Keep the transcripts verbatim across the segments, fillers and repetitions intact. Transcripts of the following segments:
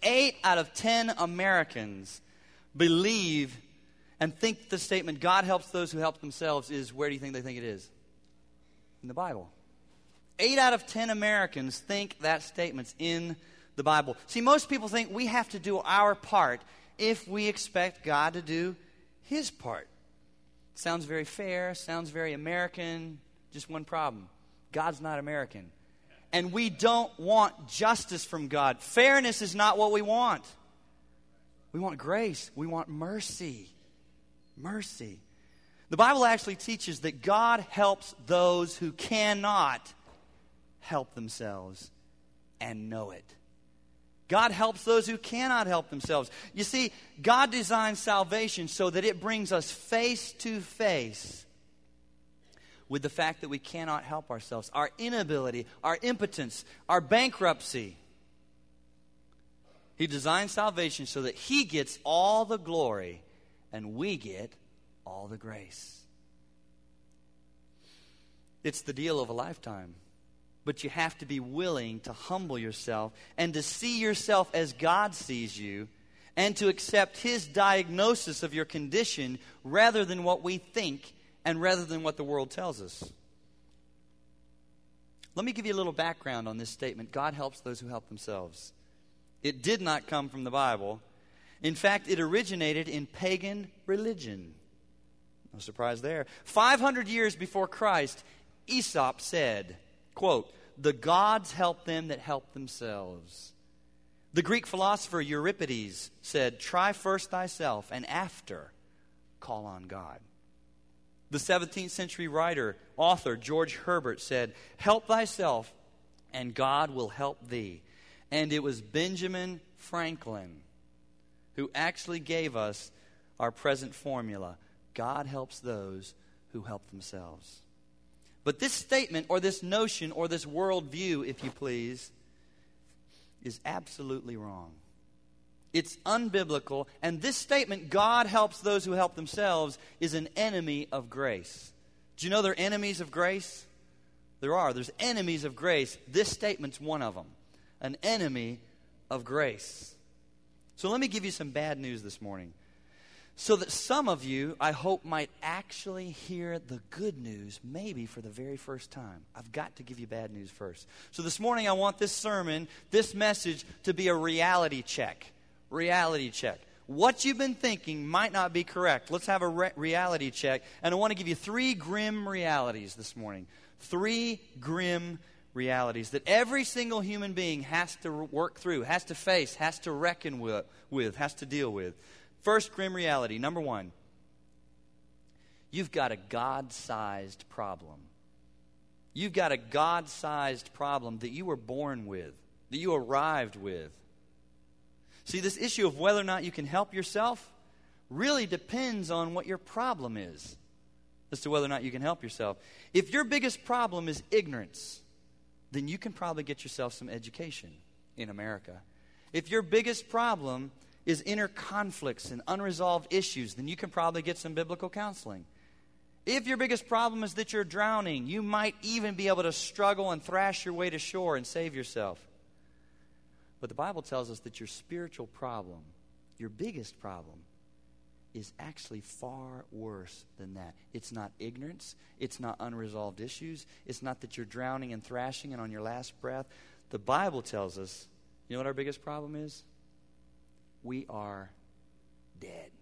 Eight out of ten Americans believe and think the statement, God helps those who help themselves, is, where do you think they think it is? In the Bible. Eight out of ten Americans think that statement's in the Bible. See, most people think we have to do our part if we expect God to do His part. Sounds very fair, sounds very American. Just one problem. God's not American. And we don't want justice from God. Fairness is not what we want. We want grace. We want mercy. Mercy. The Bible actually teaches that God helps those who cannot help themselves and know it. God helps those who cannot help themselves. You see, God designed salvation so that it brings us face to face with the fact that we cannot help ourselves, our inability, our impotence, our bankruptcy. He designed salvation so that He gets all the glory and we get all the grace. It's the deal of a lifetime. But you have to be willing to humble yourself and to see yourself as God sees you and to accept His diagnosis of your condition rather than what we think and rather than what the world tells us. Let me give you a little background on this statement. God helps those who help themselves. It did not come from the Bible. In fact, it originated in pagan religion. No surprise there. five hundred years before Christ, Aesop said, quote, "The gods help them that help themselves." The Greek philosopher Euripides said, "Try first thyself, and after call on God." The seventeenth century writer, author George Herbert said, "Help thyself, and God will help thee." And it was Benjamin Franklin who actually gave us our present formula. God helps those who help themselves. But this statement, or this notion, or this worldview, if you please, is absolutely wrong. It's unbiblical, and this statement, God helps those who help themselves, is an enemy of grace. Do you know there are enemies of grace? There are. There's enemies of grace. This statement's one of them. An enemy of grace. So let me give you some bad news this morning. So that some of you, I hope, might actually hear the good news, maybe for the very first time. I've got to give you bad news first. So this morning I want this sermon, this message, to be a reality check. Reality check. What you've been thinking might not be correct. Let's have a re- reality check. And I want to give you three grim realities this morning. Three grim realities that every single human being has to work through, has to face, has to reckon with, with has to deal with. First grim reality, number one, you've got a God-sized problem. You've got a God-sized problem that you were born with, that you arrived with. See, this issue of whether or not you can help yourself really depends on what your problem is as to whether or not you can help yourself. If your biggest problem is ignorance, then you can probably get yourself some education in America. If your biggest problem is inner conflicts and unresolved issues, then you can probably get some biblical counseling. If your biggest problem is that you're drowning, you might even be able to struggle and thrash your way to shore and save yourself. But the Bible tells us that your spiritual problem, your biggest problem, is actually far worse than that. It's not ignorance. It's not unresolved issues. It's not that you're drowning and thrashing and on your last breath. The Bible tells us, you know what our biggest problem is? We are dead.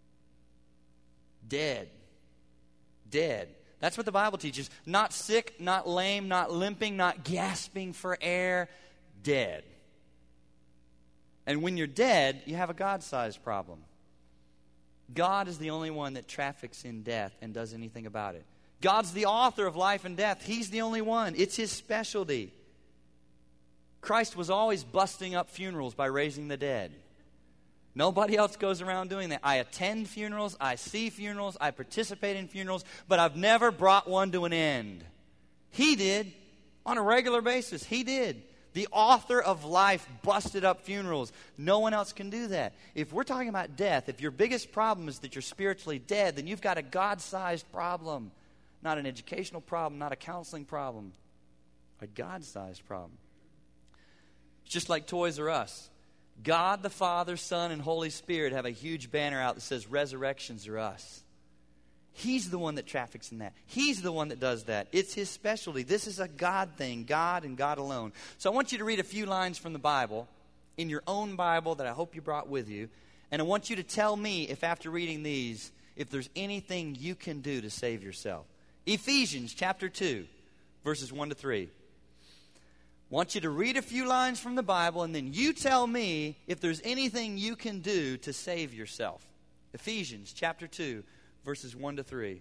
Dead. Dead. That's what the Bible teaches. Not sick, not lame, not limping, not gasping for air. Dead. And when you're dead, you have a God-sized problem. God is the only one that traffics in death and does anything about it. God's the author of life and death. He's the only one. It's His specialty. Christ was always busting up funerals by raising the dead. Nobody else goes around doing that. I attend funerals, I see funerals, I participate in funerals, but I've never brought one to an end. He did on a regular basis. He did. The author of life busted up funerals. No one else can do that. If we're talking about death, if your biggest problem is that you're spiritually dead, then you've got a God-sized problem. Not an educational problem, not a counseling problem. A God-sized problem. It's just like Toys R Us. God the Father, Son, and Holy Spirit have a huge banner out that says resurrections are us. He's the one that traffics in that. He's the one that does that. It's his specialty. This is a God thing, God and God alone. So I want you to read a few lines from the Bible, in your own Bible that I hope you brought with you. And I want you to tell me if after reading these, if there's anything you can do to save yourself. Ephesians chapter two, verses one to three. I want you to read a few lines from the Bible, and then you tell me if there's anything you can do to save yourself. Ephesians chapter two, verses one to three.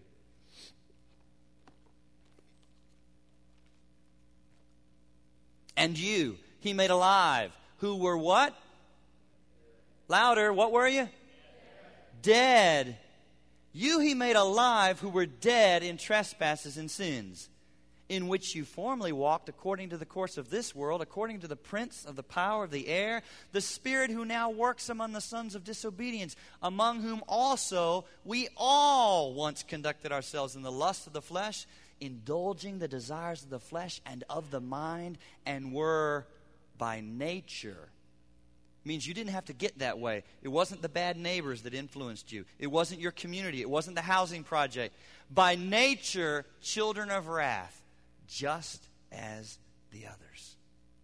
And you, he made alive, who were what? Louder, what were you? Dead. You he made alive who were dead in trespasses and sins, in which you formerly walked according to the course of this world, according to the prince of the power of the air, the spirit who now works among the sons of disobedience, among whom also we all once conducted ourselves in the lust of the flesh, indulging the desires of the flesh and of the mind, and were by nature. Means you didn't have to get that way. It wasn't the bad neighbors that influenced you. It wasn't your community. It wasn't the housing project. By nature, children of wrath, just as the others.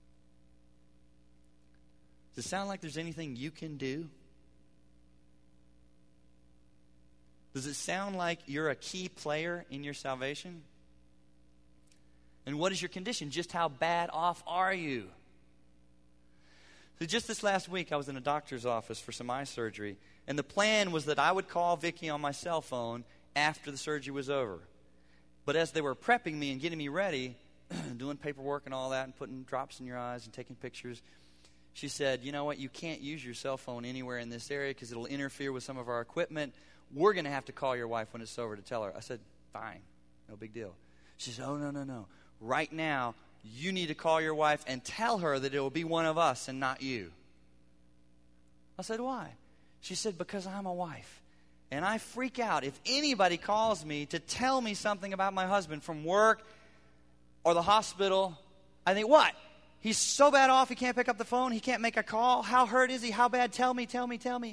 Does it sound like there's anything you can do? Does it sound like you're a key player in your salvation? And what is your condition? Just how bad off are you? So just this last week, I was in a doctor's office for some eye surgery, and the plan was that I would call Vicki on my cell phone after the surgery was over. But as they were prepping me and getting me ready, doing paperwork and all that, and putting drops in your eyes and taking pictures, she said, you know what, you can't use your cell phone anywhere in this area because it'll interfere with some of our equipment. We're going to have to call your wife when it's over to tell her. I said, fine, no big deal. She said, oh, no, no, no. Right now, you need to call your wife and tell her that it will be one of us and not you. I said, why? She said, because I'm a wife. And I freak out if anybody calls me to tell me something about my husband from work or the hospital. I think, what? He's so bad off he can't pick up the phone? He can't make a call? How hurt is he? How bad? Tell me, tell me, tell me.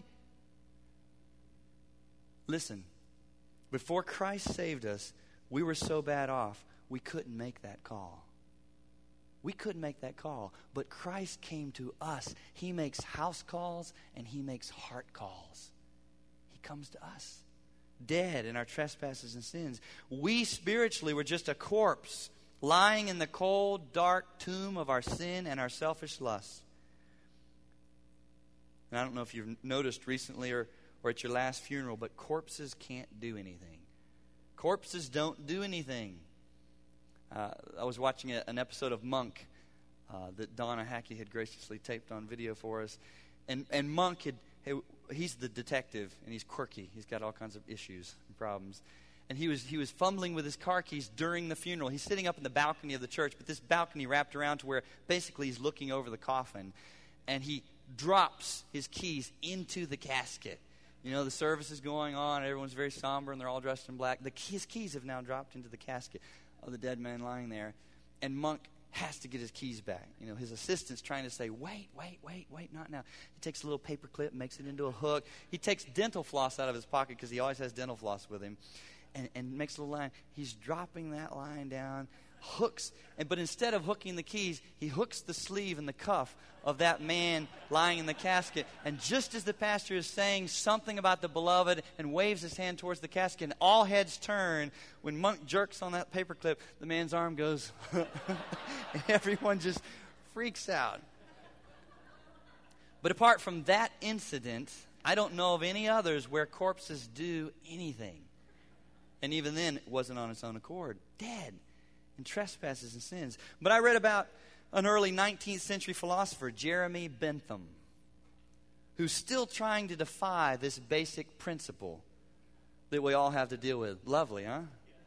Listen, before Christ saved us, we were so bad off, we couldn't make that call. We couldn't make that call. But Christ came to us. He makes house calls and he makes heart calls. He comes to us, dead in our trespasses and sins. We spiritually were just a corpse lying in the cold, dark tomb of our sin and our selfish lusts. And I don't know if you've noticed recently or, or at your last funeral, but corpses can't do anything. Corpses don't do anything. Uh, I was watching a, an episode of Monk uh, that Donna Hackey had graciously taped on video for us. And, and Monk, had, he's the detective, and he's quirky. He's got all kinds of issues and problems. And he was he was fumbling with his car keys during the funeral. He's sitting up in the balcony of the church, but this balcony wrapped around to where basically he's looking over the coffin. And he drops his keys into the casket. You know, the service is going on, everyone's very somber, and they're all dressed in black. The, his keys have now dropped into the casket of the dead man lying there. And Monk has to get his keys back. You know, his assistant's trying to say, wait, wait, wait, wait, not now. He takes a little paper clip, makes it into a hook. He takes dental floss out of his pocket because he always has dental floss with him. And, and makes a little line. He's dropping that line down, hooks. And, but instead of hooking the keys, he hooks the sleeve and the cuff of that man lying in the casket. And just as the pastor is saying something about the beloved and waves his hand towards the casket, and all heads turn, when Monk jerks on that paperclip, the man's arm goes, and everyone just freaks out. But apart from that incident, I don't know of any others where corpses do anything. And even then, it wasn't on its own accord. Dead in trespasses and sins. But I read about an early nineteenth century philosopher, Jeremy Bentham, who's still trying to defy this basic principle that we all have to deal with. Lovely, huh?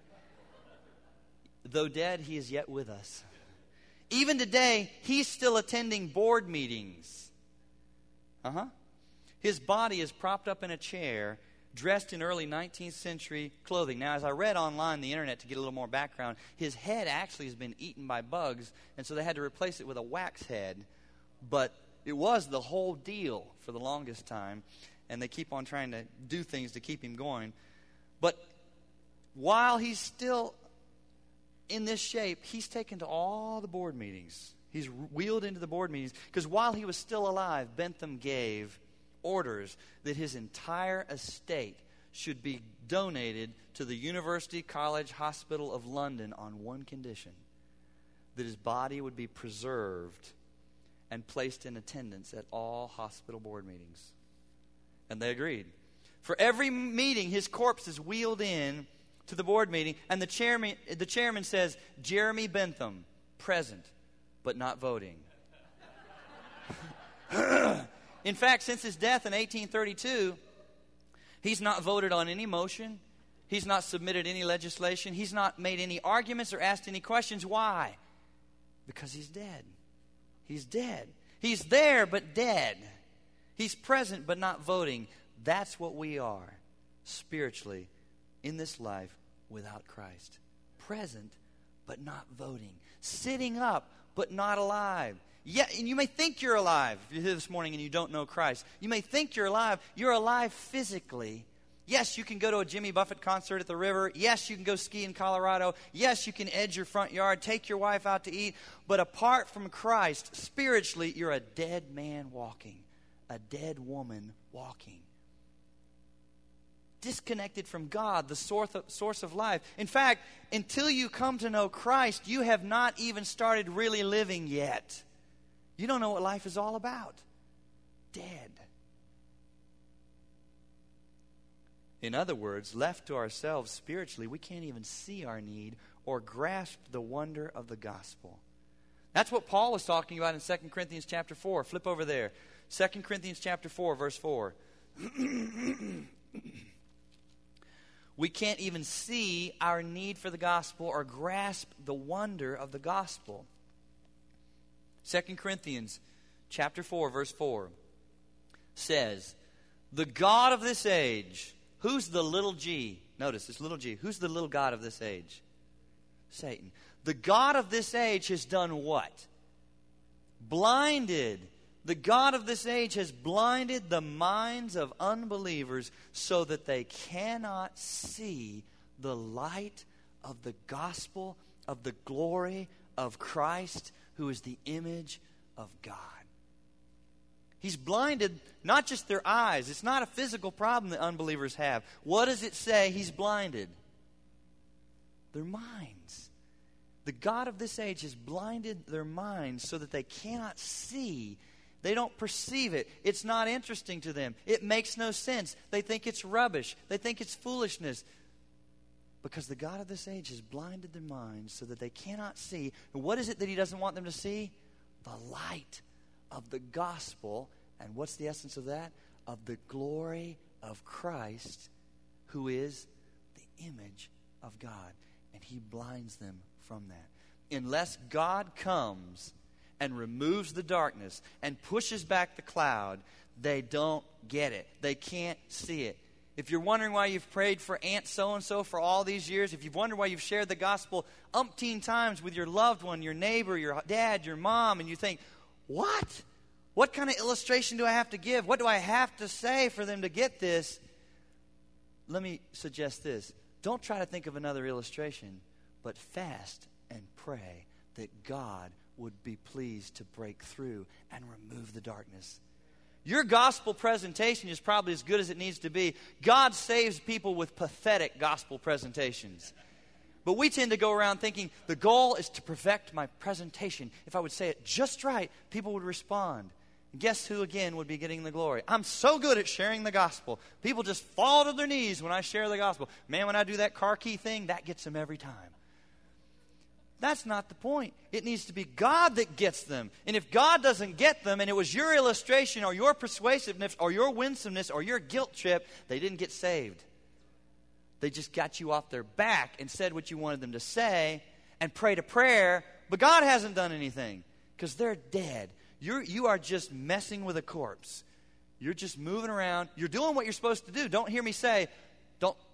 Though dead, he is yet with us. Even today, he's still attending board meetings. Uh-huh. His body is propped up in a chair, dressed in early nineteenth century clothing. Now, as I read online the internet to get a little more background, his head actually has been eaten by bugs, and so they had to replace it with a wax head. But It was the whole deal for the longest time, and they keep on trying to do things to keep him going. But while he's still in this shape, he's taken to all the board meetings. He's wheeled into the board meetings because while he was still alive, Bentham gave orders that his entire estate should be donated to the University College Hospital of London on one condition: that his body would be preserved and placed in attendance at all hospital board meetings. And they agreed. For every meeting, his corpse is wheeled in to the board meeting, and the chairman, the chairman says, Jeremy Bentham, present, but not voting. In fact, since his death in eighteen thirty-two, he's not voted on any motion. He's not submitted any legislation. He's not made any arguments or asked any questions. Why? Because he's dead. He's dead. He's there, but dead. He's present, but not voting. That's what we are spiritually in this life without Christ. Present, but not voting. Sitting up, but not alive. Yeah, and you may think you're alive. If you're here this morning and you don't know Christ, you may think you're alive. You're alive physically. Yes, you can go to a Jimmy Buffett concert at the river. Yes, you can go ski in Colorado. Yes, you can edge your front yard, take your wife out to eat. But apart from Christ, spiritually, you're a dead man walking, a dead woman walking. Disconnected from God, the source of life. In fact, until you come to know Christ, you have not even started really living yet. You don't know what life is all about. Dead. In other words, left to ourselves spiritually, we can't even see our need or grasp the wonder of the gospel. That's what Paul was talking about in Second Corinthians chapter four. Flip over there. Second Corinthians chapter four, verse four. We can't even see our need for the gospel or grasp the wonder of the gospel. Second Corinthians chapter four, verse four says, the God of this age. Who's the little g? Notice, this little g. Who's the little god of this age? Satan. The God of this age has done what? Blinded. The God of this age has blinded the minds of unbelievers so that they cannot see the light of the gospel of the glory of Christ, who is the image of God. He's blinded not just their eyes. It's not a physical problem that unbelievers have. What does it say he's blinded? Their minds. The God of this age has blinded their minds so that they cannot see. They don't perceive it. It's not interesting to them. It makes no sense. They think it's rubbish. They think it's foolishness. Because the God of this age has blinded their minds so that they cannot see. And what is it that he doesn't want them to see? The light of the gospel. And what's the essence of that? Of the glory of Christ, who is the image of God. And he blinds them from that. Unless God comes and removes the darkness and pushes back the cloud, they don't get it. They can't see it. If you're wondering why you've prayed for Aunt so-and-so for all these years, if you've wondered why you've shared the gospel umpteen times with your loved one, your neighbor, your dad, your mom, and you think, what? What kind of illustration do I have to give? What do I have to say for them to get this? Let me suggest this. Don't try to think of another illustration, but fast and pray that God would be pleased to break through and remove the darkness. Your gospel presentation is probably as good as it needs to be. God saves people with pathetic gospel presentations. But we tend to go around thinking the goal is to perfect my presentation. If I would say it just right, people would respond. And guess who again would be getting the glory? I'm so good at sharing the gospel. People just fall to their knees when I share the gospel. Man, when I do that car key thing, that gets them every time. That's not the point. It needs to be God that gets them. And if God doesn't get them, and it was your illustration or your persuasiveness or your winsomeness or your guilt trip, they didn't get saved. They just got you off their back and said what you wanted them to say and prayed a prayer, but God hasn't done anything because they're dead. You're, you are just messing with a corpse. You're just moving around. You're doing what you're supposed to do. Don't hear me say, don't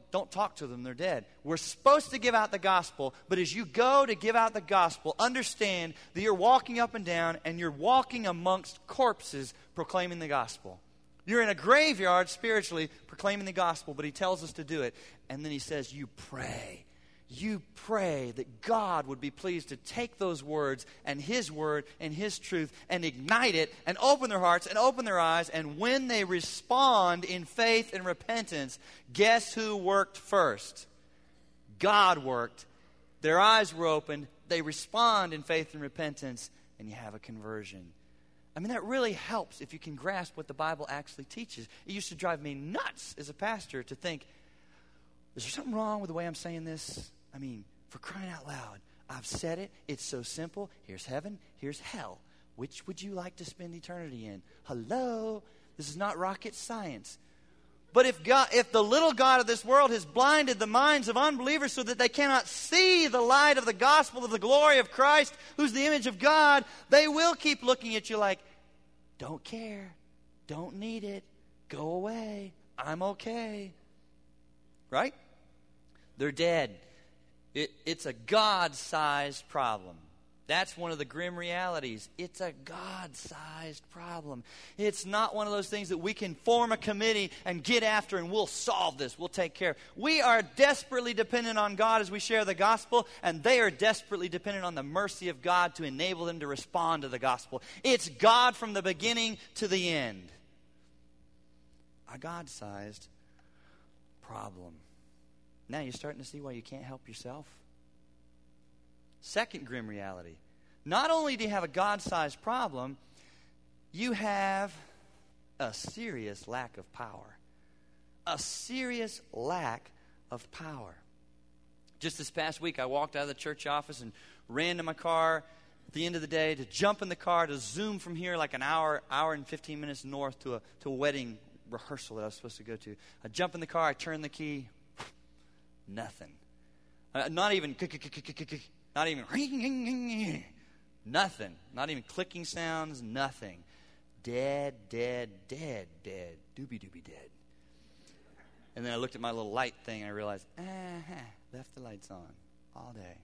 don't talk to them, they're dead. We're supposed to give out the gospel, but as you go to give out the gospel, understand that you're walking up and down and you're walking amongst corpses proclaiming the gospel. You're in a graveyard spiritually proclaiming the gospel, but he tells us to do it. And then he says, you pray. You pray that God would be pleased to take those words and his word and his truth and ignite it and open their hearts and open their eyes. And when they respond in faith and repentance, guess who worked first? God worked. Their eyes were opened. They respond in faith and repentance, and you have a conversion. I mean, that really helps if you can grasp what the Bible actually teaches. It used to drive me nuts as a pastor to think, is there something wrong with the way I'm saying this? I mean, for crying out loud, I've said it. It's so simple. Here's heaven. Here's hell. Which would you like to spend eternity in? Hello? This is not rocket science. But if God, if the little God of this world has blinded the minds of unbelievers so that they cannot see the light of the gospel of the glory of Christ, who's the image of God, they will keep looking at you like, don't care, don't need it, go away, I'm okay. Right? They're dead. It, it's a God-sized problem. That's one of the grim realities. It's a God-sized problem. It's not one of those things that we can form a committee and get after and we'll solve this. We'll take care of. We are desperately dependent on God as we share the gospel, and they are desperately dependent on the mercy of God to enable them to respond to the gospel. It's God from the beginning to the end. A God-sized problem. Now you're starting to see why you can't help yourself. Second grim reality. Not only do you have a God-sized problem, you have a serious lack of power. A serious lack of power. Just this past week, I walked out of the church office and ran to my car at the end of the day to jump in the car to zoom from here like an hour, hour and fifteen minutes north to a, to a wedding rehearsal that I was supposed to go to. I jump in the car, I turn the key. Nothing. Uh, not even, not even, nothing. Not even clicking sounds, nothing. Dead, dead, dead, dead. Doobie doobie dead. And then I looked at my little light thing and I realized, ah, left the lights on all day.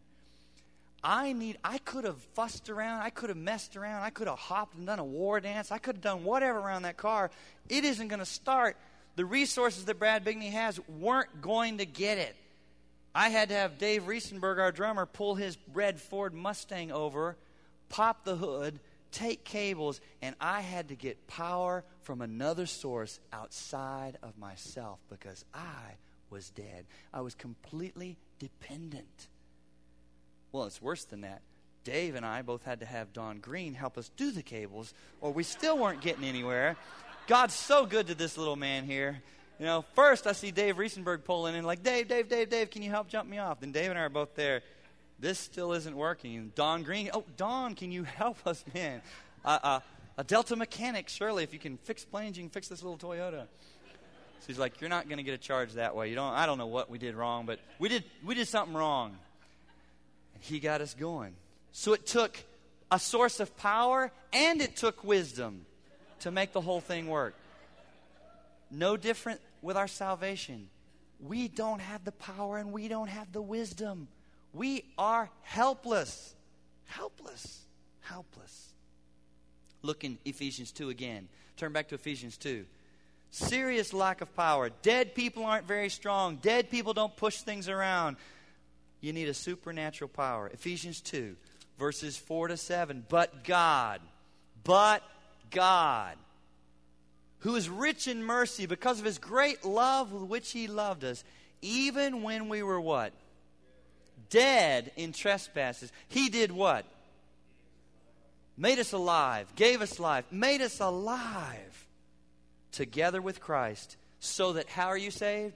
I need, I could have fussed around. I could have messed around. I could have hopped and done a war dance. I could have done whatever around that car. It isn't going to start. The resources that Brad Bigney has weren't going to get it. I had to have Dave Riesenberg, our drummer, pull his red Ford Mustang over, pop the hood, take cables, and I had to get power from another source outside of myself because I was dead. I was completely dependent. Well, it's worse than that. Dave and I both had to have Don Green help us do the cables, or we still weren't getting anywhere. God's so good to this little man here. You know, first I see Dave Riesenberg pulling in like, Dave, Dave, Dave, Dave, can you help jump me off? Then Dave and I are both there. This still isn't working. And Don Green, oh, Don, can you help us, man? Uh, uh, a Delta mechanic, surely, if you can fix planes, you can fix this little Toyota. So he's like, you're not going to get a charge that way. You don't. I don't know what we did wrong, but we did. We did something wrong. And he got us going. So it took a source of power and it took wisdom to make the whole thing work. No different with our salvation. We don't have the power and we don't have the wisdom. We are helpless. Helpless. Helpless. Look in Ephesians two again. Turn back to Ephesians two. Serious lack of power. Dead people aren't very strong. Dead people don't push things around. You need a supernatural power. Ephesians two, verses four to seven. But God, but God, who is rich in mercy because of his great love with which he loved us, even when we were what? Dead in trespasses. He did what? Made us alive, gave us life, made us alive together with Christ, so that how are you saved?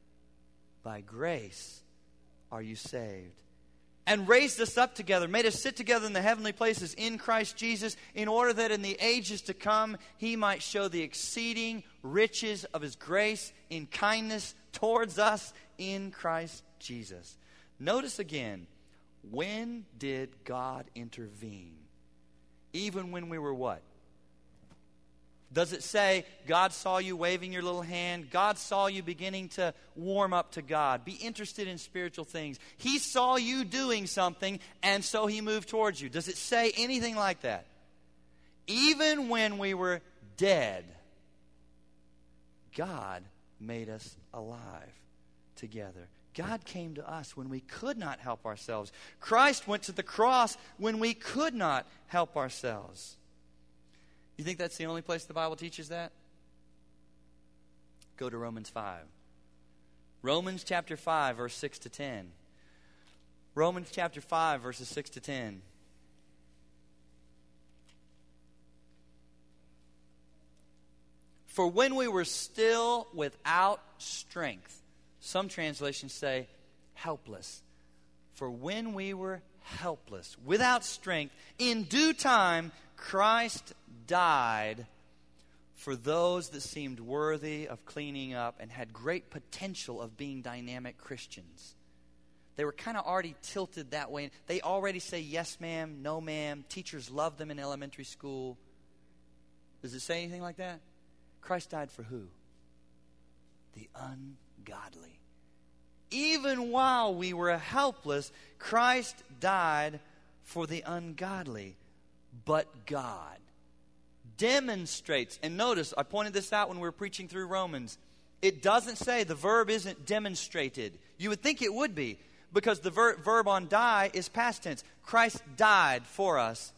By grace are you saved. And raised us up together, made us sit together in the heavenly places in Christ Jesus, in order that in the ages to come he might show the exceeding riches of his grace in kindness towards us in Christ Jesus. Notice again, when did God intervene? Even when we were what? Does it say God saw you waving your little hand? God saw you beginning to warm up to God. Be interested in spiritual things. He saw you doing something, and so he moved towards you. Does it say anything like that? Even when we were dead, God made us alive together. God came to us when we could not help ourselves. Christ went to the cross when we could not help ourselves. You think that's the only place the Bible teaches that? Go to Romans five. Romans chapter five, verse six to ten. Romans chapter five, verses six to ten. For when we were still without strength, some translations say helpless. For when we were helpless, without strength, in due time, Christ died for those that seemed worthy of cleaning up and had great potential of being dynamic Christians. They were kind of already tilted that way. They already say yes ma'am, no ma'am. Teachers love them in elementary school. Does it say anything like that? Christ died for who? The ungodly. Even while we were helpless, Christ died for the ungodly. But God demonstrates, and notice, I pointed this out when we were preaching through Romans. It doesn't say, the verb isn't demonstrated. You would think it would be, because the ver- verb on die is past tense. Christ died for us.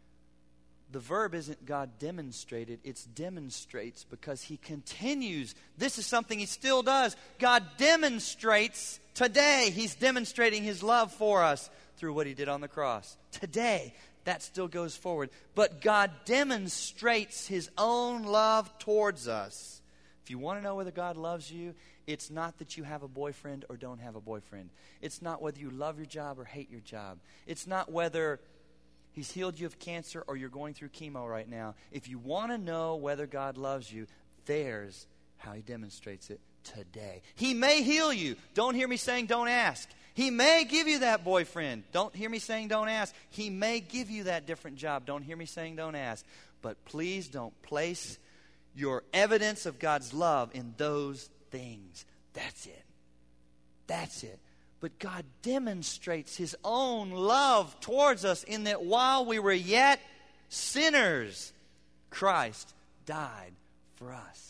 The verb isn't God demonstrated, it's demonstrates, because he continues. This is something he still does. God demonstrates today. He's demonstrating his love for us through what he did on the cross. Today, that still goes forward. But God demonstrates his own love towards us. If you want to know whether God loves you, it's not that you have a boyfriend or don't have a boyfriend. It's not whether you love your job or hate your job. It's not whether he's healed you of cancer or you're going through chemo right now. If you want to know whether God loves you, there's how he demonstrates it today. He may heal you. Don't hear me saying don't ask. He may give you that boyfriend. Don't hear me saying don't ask. He may give you that different job. Don't hear me saying don't ask. But please don't place your evidence of God's love in those things. That's it. That's it. But God demonstrates his own love towards us in that while we were yet sinners, Christ died for us.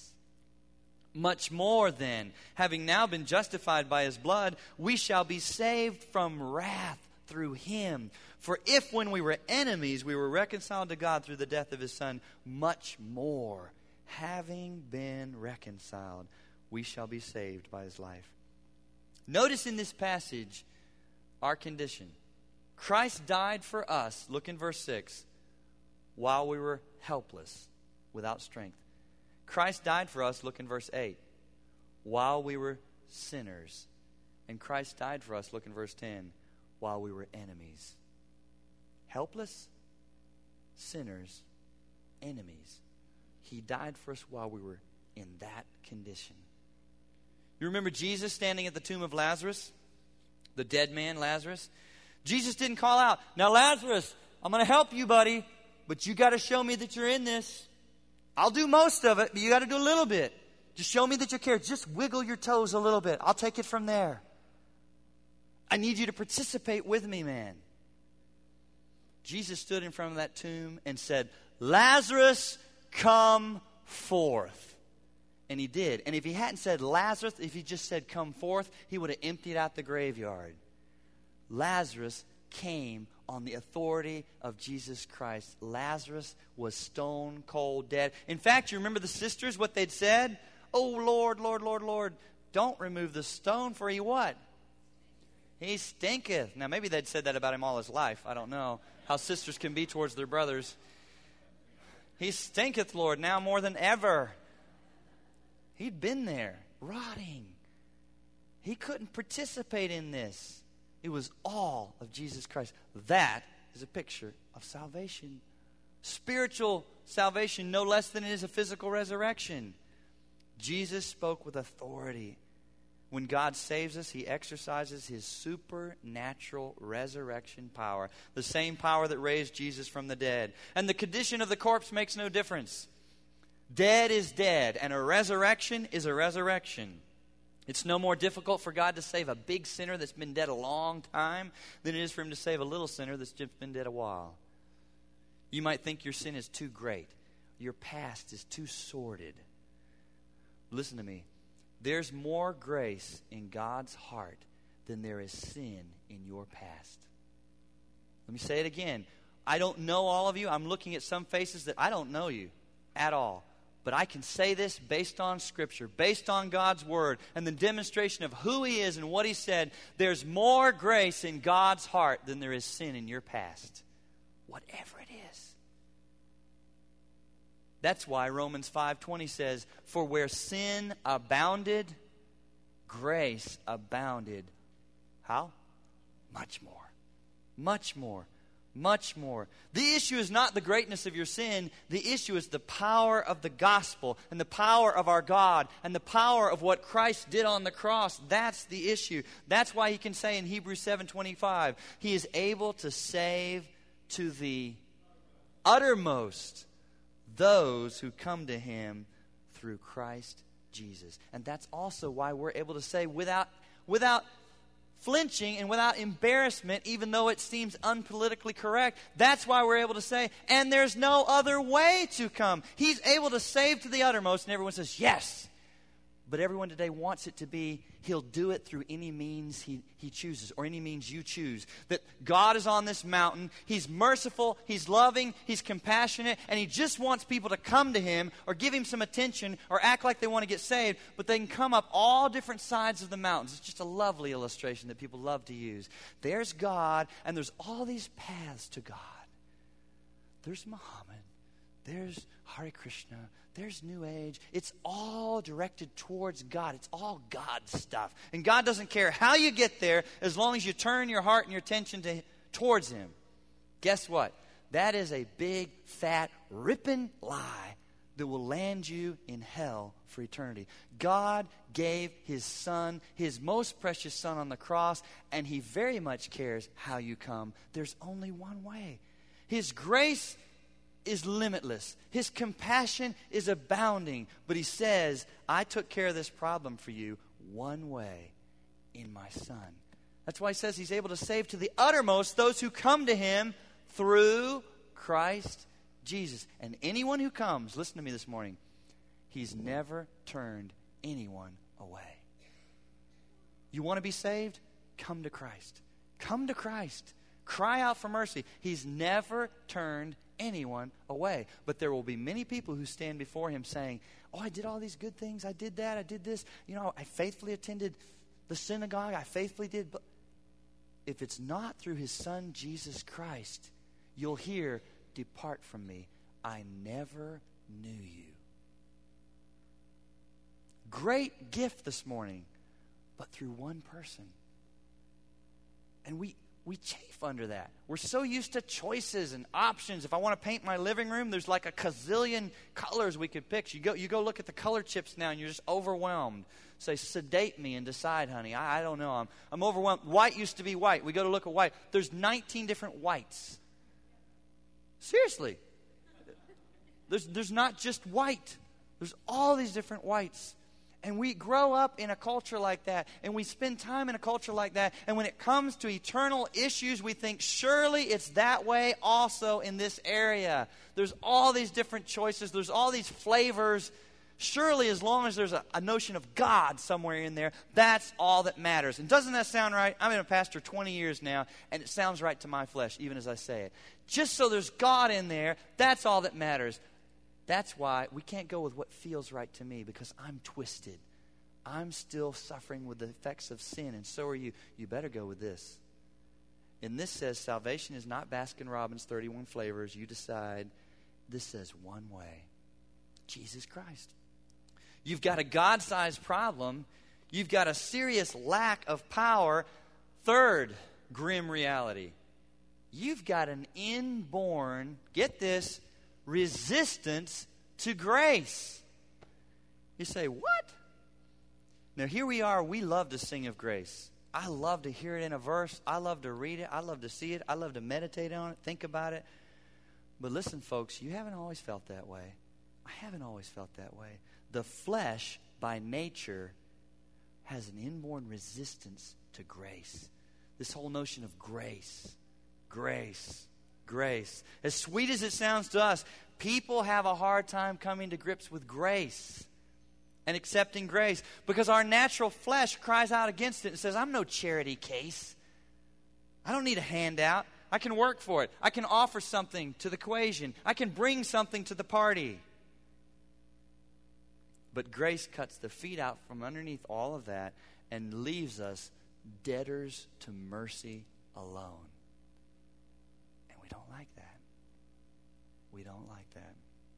Much more then, having now been justified by his blood, we shall be saved from wrath through him. For if when we were enemies, we were reconciled to God through the death of his Son, much more, having been reconciled, we shall be saved by his life. Notice in this passage our condition. Christ died for us, look in verse six, while we were helpless, without strength. Christ died for us, look in verse eight, while we were sinners. And Christ died for us, look in verse ten, while we were enemies. Helpless, sinners, enemies. He died for us while we were in that condition. You remember Jesus standing at the tomb of Lazarus? The dead man, Lazarus? Jesus didn't call out, now Lazarus, I'm going to help you, buddy, but you got to show me that you're in this. I'll do most of it, but you got to do a little bit. Just show me that you care. Just wiggle your toes a little bit. I'll take it from there. I need you to participate with me, man. Jesus stood in front of that tomb and said, Lazarus, come forth. And he did. And if he hadn't said Lazarus, if he just said come forth, he would have emptied out the graveyard. Lazarus came on the authority of Jesus Christ. Lazarus was stone cold dead. In fact, you remember the sisters, what they'd said? Oh, Lord, Lord, Lord, Lord, don't remove the stone, for he what? He stinketh. Now, maybe they'd said that about him all his life. I don't know how sisters can be towards their brothers. He stinketh, Lord, now more than ever. He'd been there, rotting. He couldn't participate in this. It was all of Jesus Christ. That is a picture of salvation. Spiritual salvation, no less than it is a physical resurrection. Jesus spoke with authority. When God saves us, he exercises his supernatural resurrection power, the same power that raised Jesus from the dead. And the condition of the corpse makes no difference. Dead is dead, and a resurrection is a resurrection. It's no more difficult for God to save a big sinner that's been dead a long time than it is for him to save a little sinner that's just been dead a while. You might think your sin is too great. Your past is too sordid. Listen to me. There's more grace in God's heart than there is sin in your past. Let me say it again. I don't know all of you. I'm looking at some faces that I don't know you at all. But I can say this based on Scripture, based on God's Word, and the demonstration of who He is and what He said. There's more grace in God's heart than there is sin in your past. Whatever it is. That's why Romans five twenty says, "For where sin abounded, grace abounded." How? Much more. Much more. Much more. The issue is not the greatness of your sin. The issue is the power of the gospel and the power of our God and the power of what Christ did on the cross. That's the issue. That's why he can say in Hebrews seven twenty-five, he is able to save to the uttermost those who come to him through Christ Jesus. And that's also why we're able to say without without flinching and without embarrassment, even though it seems unpolitically correct, that's why we're able to say, and there's no other way to come. He's able to save to the uttermost, and everyone says, yes. But everyone today wants it to be, he'll do it through any means he, he chooses, or any means you choose. That God is on this mountain, he's merciful, he's loving, he's compassionate, and he just wants people to come to him, or give him some attention, or act like they want to get saved, but they can come up all different sides of the mountains. It's just a lovely illustration that people love to use. There's God, and there's all these paths to God. There's Muhammad, there's Hare Krishna, there's New Age. It's all directed towards God. It's all God stuff. And God doesn't care how you get there as long as you turn your heart and your attention to, towards him. Guess what? That is a big, fat, ripping lie that will land you in hell for eternity. God gave his son, his most precious son on the cross, and he very much cares how you come. There's only one way. His grace is limitless. His compassion is abounding. But he says, I took care of this problem for you one way, in my son. That's why he says he's able to save to the uttermost those who come to him through Christ Jesus. And anyone who comes, listen to me this morning, he's never turned anyone away. You want to be saved? Come to Christ. Come to Christ. Cry out for mercy. He's never turned anyone away. But there will be many people who stand before him saying, oh, I did all these good things. I did that. I did this. You know, I faithfully attended the synagogue. I faithfully did. But if it's not through his son, Jesus Christ, you'll hear, depart from me. I never knew you. Great gift this morning, but through one person. And we We chafe under that. We're so used to choices and options. If I want to paint my living room, there's like a gazillion colors we could pick. You go, you go look at the color chips now, and you're just overwhelmed. Say, sedate me and decide, honey. I, I don't know. I'm, I'm overwhelmed. White used to be white. We go to look at white. There's nineteen different whites. Seriously. There's, there's not just white. There's all these different whites. And we grow up in a culture like that, and we spend time in a culture like that, and when it comes to eternal issues, we think, surely it's that way also in this area. There's all these different choices. There's all these flavors. Surely as long as there's a, a notion of God somewhere in there, that's all that matters. And doesn't that sound right? I've been a pastor twenty years now, and it sounds right to my flesh, even as I say it. Just so there's God in there, that's all that matters. That's why we can't go with what feels right to me, because I'm twisted. I'm still suffering with the effects of sin, and so are you. You better go with this. And this says salvation is not Baskin-Robbins thirty-one flavors. You decide. This says one way. Jesus Christ. You've got a God-sized problem. You've got a serious lack of power. Third grim reality. You've got an inborn, get this, resistance to grace. You say, what? Now here we are, we love to sing of grace. I love to hear it in a verse. I love to read it. I love to see it. I love to meditate on it, think about it. But listen, folks, you haven't always felt that way. I I haven't always felt that way. The flesh, by nature, has an inborn resistance to grace. This whole notion of grace, grace, grace. As sweet as it sounds to us, people have a hard time coming to grips with grace and accepting grace because our natural flesh cries out against it and says, I'm no charity case. I don't need a handout. I can work for it. I can offer something to the equation. I can bring something to the party. But grace cuts the feet out from underneath all of that and leaves us debtors to mercy alone. And we don't like that. We don't like that.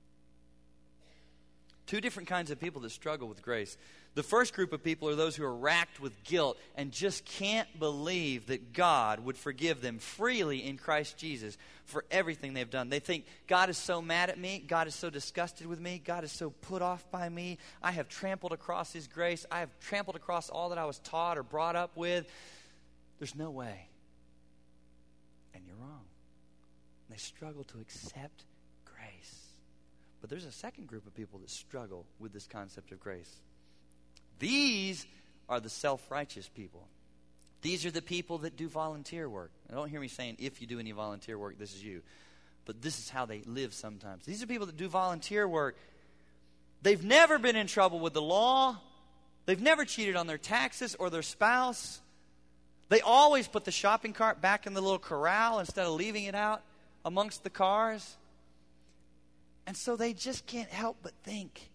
Two different kinds of people that struggle with grace. The first group of people are those who are racked with guilt and just can't believe that God would forgive them freely in Christ Jesus for everything they've done. They think, God is so mad at me. God is so disgusted with me. God is so put off by me. I have trampled across His grace. I have trampled across all that I was taught or brought up with. There's no way. And you're wrong. And they struggle to accept grace. But there's a second group of people that struggle with this concept of grace. These are the self-righteous people. These are the people that do volunteer work. Now, don't hear me saying if you do any volunteer work, this is you. But this is how they live sometimes. These are people that do volunteer work. They've never been in trouble with the law. They've never cheated on their taxes or their spouse. They always put the shopping cart back in the little corral instead of leaving it out amongst the cars. And so they just can't help but think,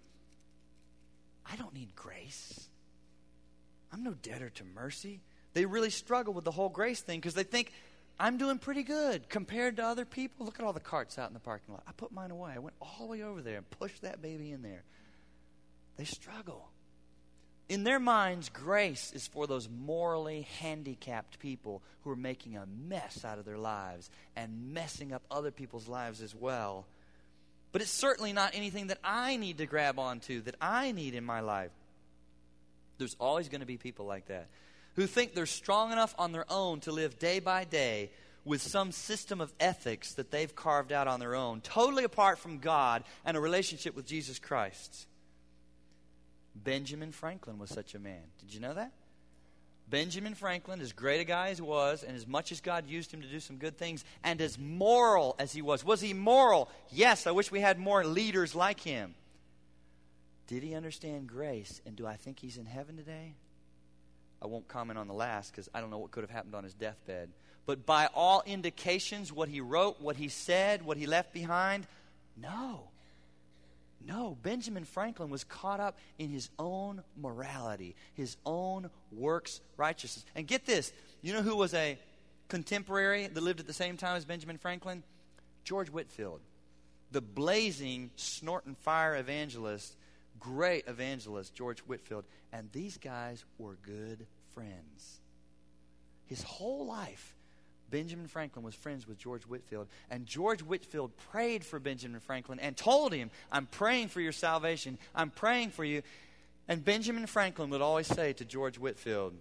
I don't need grace. I'm no debtor to mercy. They really struggle with the whole grace thing because they think, I'm doing pretty good compared to other people. Look at all the carts out in the parking lot. I put mine away. I went all the way over there and pushed that baby in there. They struggle. In their minds, grace is for those morally handicapped people who are making a mess out of their lives and messing up other people's lives as well. But it's certainly not anything that I need to grab onto, that I need in my life. There's always going to be people like that who think they're strong enough on their own to live day by day with some system of ethics that they've carved out on their own, totally apart from God and a relationship with Jesus Christ. Benjamin Franklin was such a man. Did you know that? Benjamin Franklin, as great a guy as he was, and as much as God used him to do some good things, and as moral as he was. Was he moral? Yes, I wish we had more leaders like him. Did he understand grace? And do I think he's in heaven today? I won't comment on the last because I don't know what could have happened on his deathbed. But by all indications, what he wrote, what he said, what he left behind, no. No, Benjamin Franklin was caught up in his own morality, his own works righteousness. And get this, you know who was a contemporary that lived at the same time as Benjamin Franklin? George Whitefield, the blazing, snorting fire evangelist, great evangelist, George Whitefield. And these guys were good friends. His whole life, Benjamin Franklin was friends with George Whitefield, and George Whitefield prayed for Benjamin Franklin and told him, I'm praying for your salvation. I'm praying for you. And Benjamin Franklin would always say to George Whitefield,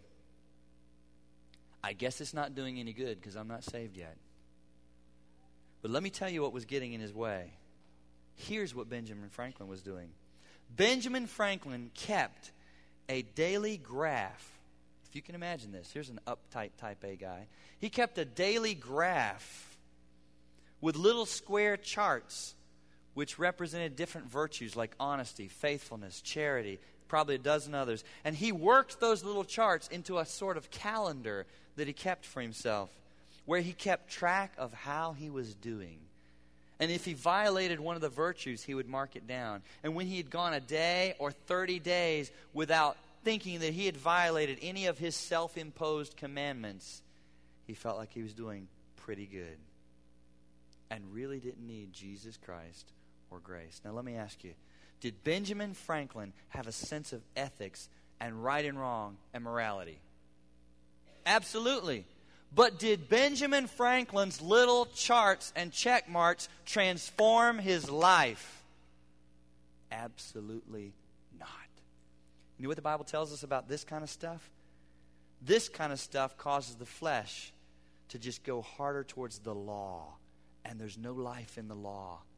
I guess it's not doing any good because I'm not saved yet. But let me tell you what was getting in his way. Here's what Benjamin Franklin was doing. Benjamin Franklin kept a daily graph. If you can imagine this, here's an uptight type A guy. He kept a daily graph with little square charts which represented different virtues like honesty, faithfulness, charity, probably a dozen others. And he worked those little charts into a sort of calendar that he kept for himself, where he kept track of how he was doing. And if he violated one of the virtues, he would mark it down. And when he had gone a day or thirty days without thinking that he had violated any of his self-imposed commandments, he felt like he was doing pretty good and really didn't need Jesus Christ or grace. Now let me ask you, did Benjamin Franklin have a sense of ethics and right and wrong and morality? Absolutely. But did Benjamin Franklin's little charts and check marks transform his life? Absolutely not. You know what the Bible tells us about this kind of stuff? This kind of stuff causes the flesh to just go harder towards the law. And there's no life in the law.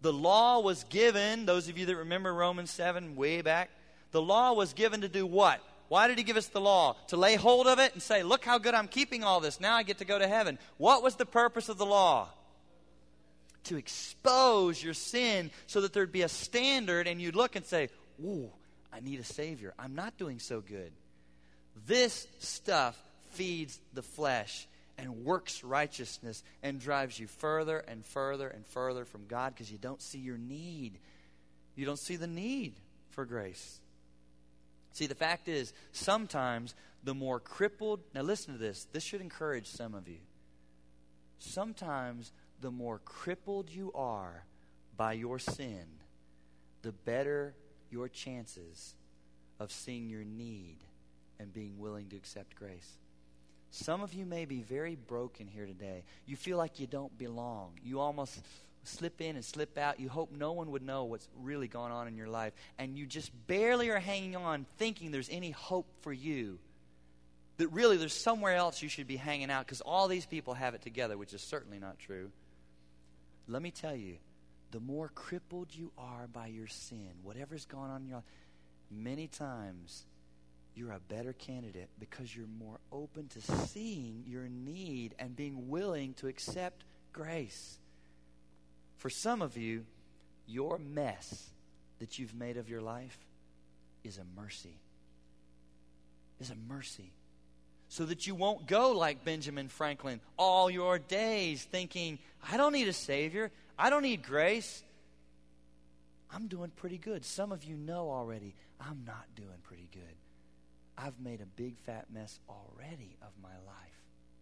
The law was given, those of you that remember Romans seven way back, the law was given to do what? Why did he give us the law? To lay hold of it and say, look how good I'm keeping all this. Now I get to go to heaven. What was the purpose of the law? To expose your sin so that there'd be a standard and you'd look and say, ooh, I need a Savior. I'm not doing so good. This stuff feeds the flesh and works righteousness and drives you further and further and further from God because you don't see your need. You don't see the need for grace. See, the fact is, sometimes the more crippled, now listen to this, this should encourage some of you. Sometimes the more crippled you are by your sin, the better your chances of seeing your need and being willing to accept grace. Some of you may be very broken here today. You feel like you don't belong. You almost slip in and slip out. You hope no one would know what's really going on in your life. And you just barely are hanging on thinking there's any hope for you. That really there's somewhere else you should be hanging out because all these people have it together, which is certainly not true. Let me tell you, the more crippled you are by your sin, whatever's going on in your life, many times you're a better candidate because you're more open to seeing your need and being willing to accept grace. For some of you, your mess that you've made of your life is a mercy. Is a mercy. So that you won't go like Benjamin Franklin all your days thinking, I don't need a Savior. I don't need grace. I'm doing pretty good. Some of you know already, I'm not doing pretty good. I've made a big fat mess already of my life.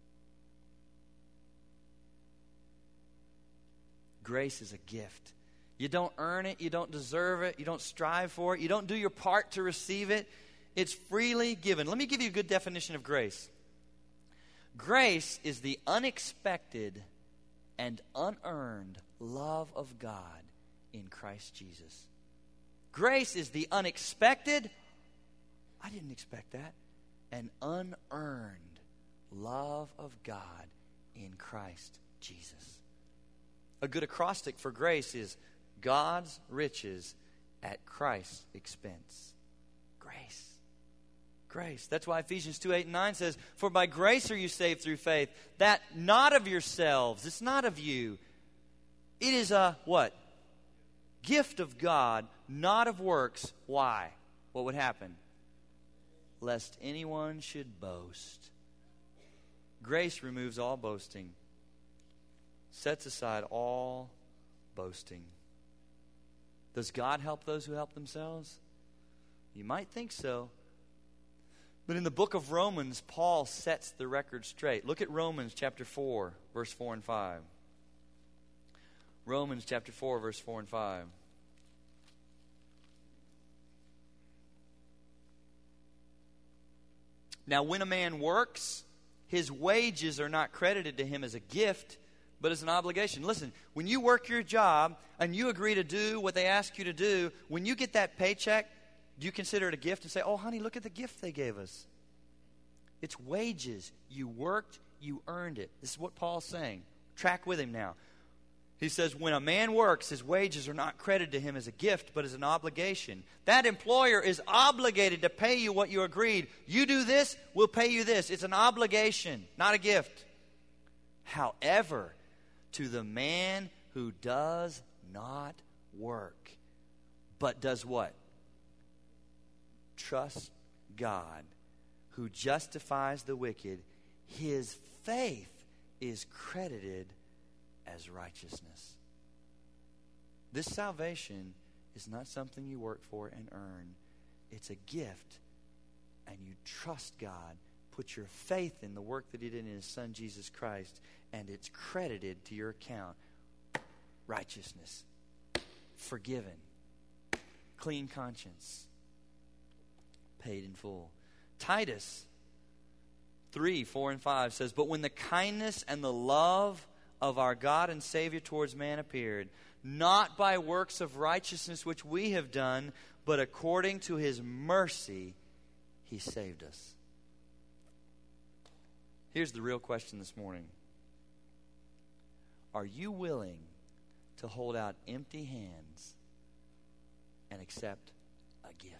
Grace is a gift. You don't earn it. You don't deserve it. You don't strive for it. You don't do your part to receive it. It's freely given. Let me give you a good definition of grace. Grace is the unexpected and unearned love of God in Christ Jesus. Grace is the unexpected, I didn't expect that, and unearned love of God in Christ Jesus. A good acrostic for grace is God's riches at Christ's expense. Grace. Grace. That's why Ephesians two, eight, and nine says, for by grace are you saved through faith, that not of yourselves. It's not of you. It is a, what? Gift of God, not of works. Why? What would happen? Lest anyone should boast. Grace removes all boasting. Sets aside all boasting. Does God help those who help themselves? You might think so. But in the book of Romans, Paul sets the record straight. Look at Romans chapter four, verse four and five. Romans chapter four, verse four and five. Now, when a man works, his wages are not credited to him as a gift, but as an obligation. Listen, when you work your job and you agree to do what they ask you to do, when you get that paycheck, do you consider it a gift and say, oh, honey, look at the gift they gave us? It's wages. You worked, you earned it. This is what Paul's saying. Track with him now. He says, when a man works, his wages are not credited to him as a gift, but as an obligation. That employer is obligated to pay you what you agreed. You do this, we'll pay you this. It's an obligation, not a gift. However, to the man who does not work, but does what? Trust God, who justifies the wicked, his faith is credited as righteousness. This salvation is not something you work for and earn. It's a gift, and you trust God. Put your faith in the work that he did in his Son, Jesus Christ, and it's credited to your account. Righteousness. Forgiven. Clean conscience. Paid in full. Titus three, four, and five says, but when the kindness and the love of our God and Savior towards man appeared, not by works of righteousness which we have done, but according to his mercy, he saved us. Here's the real question this morning. Are you willing to hold out empty hands and accept a gift?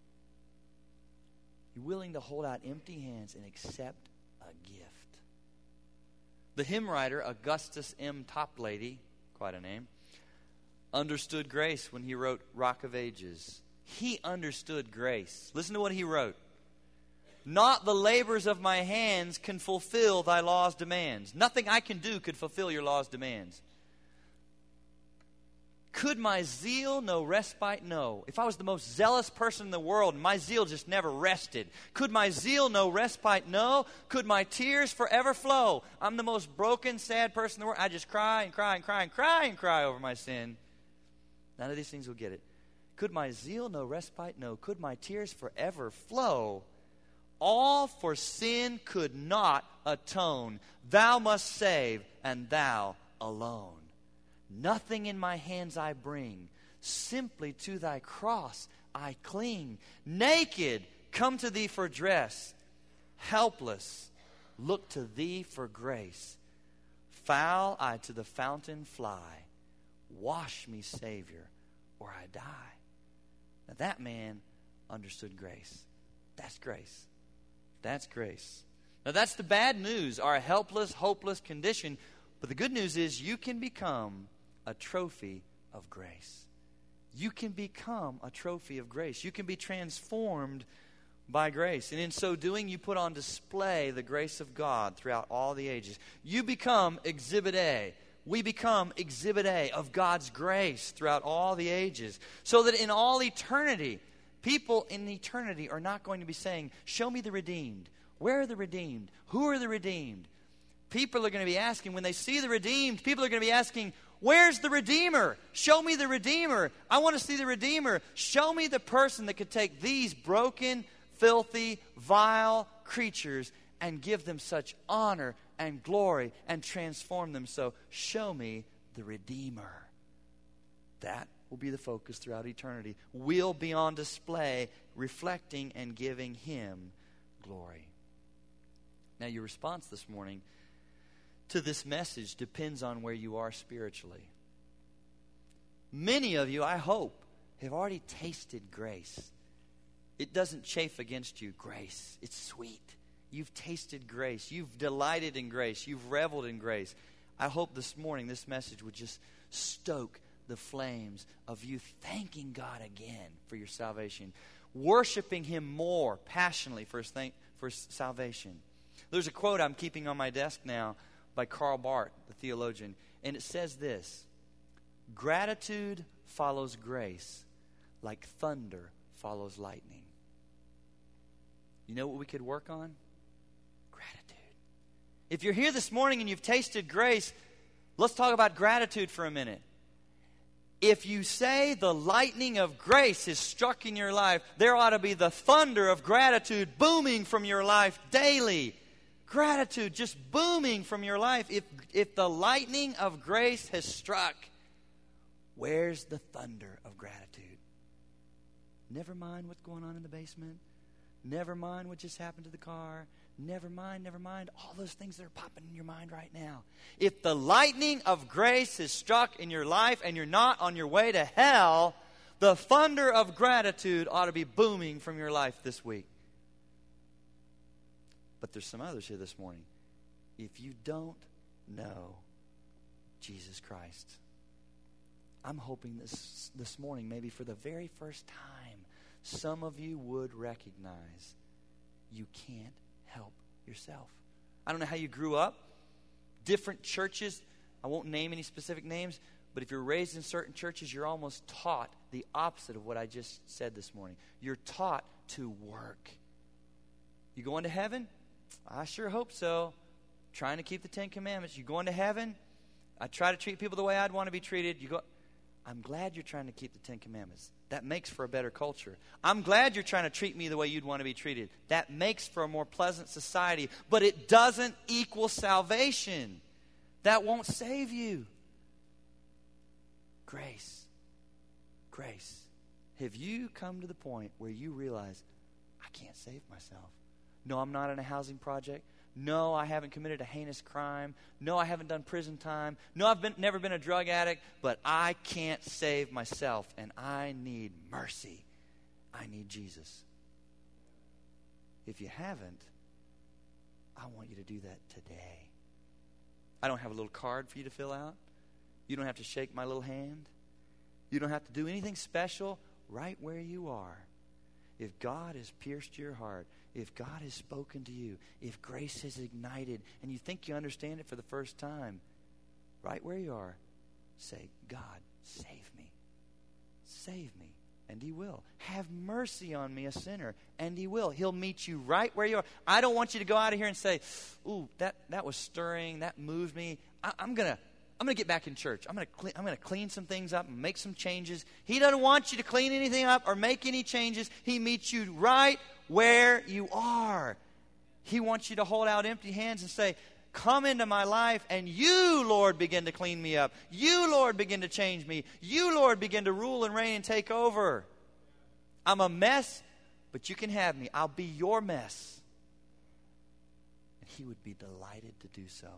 You willing to hold out empty hands and accept a gift? The hymn writer, Augustus M. Toplady, quite a name, understood grace when he wrote Rock of Ages. He understood grace. Listen to what he wrote. Not the labors of my hands can fulfill thy law's demands. Nothing I can do could fulfill your law's demands. Could my zeal no respite know? If I was the most zealous person in the world, and my zeal just never rested. Could my zeal no respite know? Could my tears forever flow? I'm the most broken, sad person in the world. I just cry and cry and cry and cry and cry over my sin. None of these things will get it. Could my zeal no respite know? Could my tears forever flow? All for sin could not atone. Thou must save, and thou alone. Nothing in my hands I bring. Simply to thy cross I cling. Naked, come to thee for dress. Helpless, look to thee for grace. Foul, I to the fountain fly. Wash me, Savior, or I die. Now that man understood grace. That's grace. That's grace. Now that's the bad news, our helpless, hopeless condition. But the good news is you can become a trophy of grace. You can become a trophy of grace. You can be transformed by grace. And in so doing, you put on display the grace of God throughout all the ages. You become Exhibit A. We become Exhibit A of God's grace throughout all the ages. So that in all eternity, people in eternity are not going to be saying, show me the redeemed. Where are the redeemed? Who are the redeemed? People are going to be asking, when they see the redeemed, people are going to be asking, where's the Redeemer? Show me the Redeemer. I want to see the Redeemer. Show me the person that could take these broken, filthy, vile creatures and give them such honor and glory and transform them. So show me the Redeemer. That will be the focus throughout eternity. We'll be on display, reflecting and giving Him glory. Now, your response this morning to this message depends on where you are spiritually. Many of you, I hope, have already tasted grace. It doesn't chafe against you. Grace, it's sweet. You've tasted grace. You've delighted in grace. You've reveled in grace. I hope this morning this message would just stoke the flames of you thanking God again for your salvation, worshiping Him more passionately for His, thank, for His salvation. There's a quote I'm keeping on my desk now by Karl Barth, the theologian, and it says this: gratitude follows grace like thunder follows lightning. You know what we could work on? Gratitude. If you're here this morning and you've tasted grace, let's talk about gratitude for a minute. If you say the lightning of grace is struck in your life, there ought to be the thunder of gratitude booming from your life daily. Gratitude just booming from your life. If, if the lightning of grace has struck, where's the thunder of gratitude? Never mind what's going on in the basement. Never mind what just happened to the car. Never mind, never mind all those things that are popping in your mind right now. If the lightning of grace is struck in your life and you're not on your way to hell, the thunder of gratitude ought to be booming from your life this week. But there's some others here this morning. If you don't know Jesus Christ, I'm hoping this this morning, maybe for the very first time, some of you would recognize you can't help yourself. I don't know how you grew up. Different churches, I won't name any specific names, but if you're raised in certain churches, you're almost taught the opposite of what I just said this morning. You're taught to work. You going to heaven? I sure hope so. Trying to keep the Ten Commandments. You going to heaven? I try to treat people the way I'd want to be treated. You go. I'm glad you're trying to keep the Ten Commandments. That makes for a better culture. I'm glad you're trying to treat me the way you'd want to be treated. That makes for a more pleasant society. But it doesn't equal salvation. That won't save you. Grace. Grace. Have you come to the point where you realize, I can't save myself? No, I'm not in a housing project. No, I haven't committed a heinous crime. No, I haven't done prison time. No, I've been, never been a drug addict, but I can't save myself, and I need mercy. I need Jesus. If you haven't, I want you to do that today. I don't have a little card for you to fill out. You don't have to shake my little hand. You don't have to do anything special. Right where you are. If God has pierced your heart, if God has spoken to you, if grace has ignited, and you think you understand it for the first time, right where you are, say, God, save me. Save me. And He will. Have mercy on me, a sinner. And He will. He'll meet you right where you are. I don't want you to go out of here and say, ooh, that, that was stirring. That moved me. I, I'm going to I'm going to get back in church. I'm going to clean, I'm going to clean some things up and make some changes. He doesn't want you to clean anything up or make any changes. He meets you right where you are. He wants you to hold out empty hands and say, come into my life, and you, Lord, begin to clean me up. You, Lord, begin to change me. You, Lord, begin to rule and reign and take over. I'm a mess, but you can have me. I'll be your mess. And He would be delighted to do so.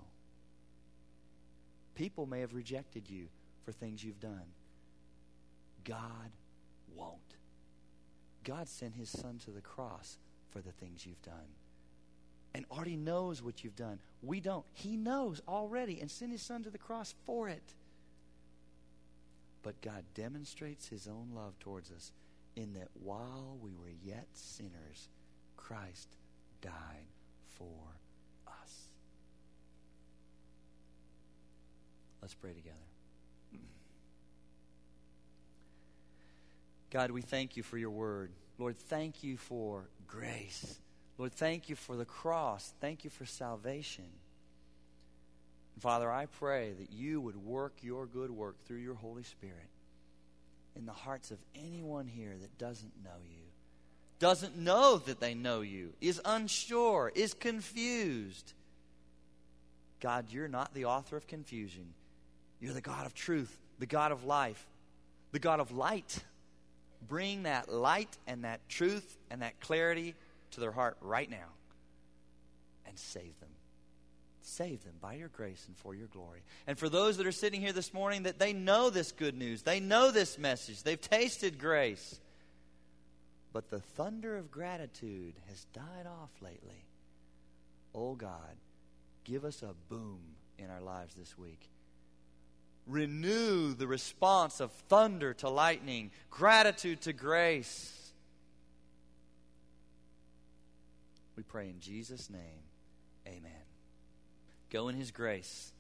People may have rejected you for things you've done. God won't. God sent His Son to the cross for the things you've done. And already knows what you've done. We don't. He knows already and sent His Son to the cross for it. But God demonstrates His own love towards us in that while we were yet sinners, Christ died for us. Let's pray together. God, we thank You for Your word. Lord, thank You for grace. Lord, thank You for the cross. Thank You for salvation. Father, I pray that You would work Your good work through Your Holy Spirit in the hearts of anyone here that doesn't know You, doesn't know that they know You, is unsure, is confused. God, You're not the author of confusion. You're the God of truth, the God of life, the God of light. Bring that light and that truth and that clarity to their heart right now and save them. Save them by Your grace and for Your glory. And for those that are sitting here this morning that they know this good news, they know this message, they've tasted grace, but the thunder of gratitude has died off lately. Oh God, give us a boom in our lives this week. Renew the response of thunder to lightning, gratitude to grace. We pray in Jesus' name, amen. Go in His grace.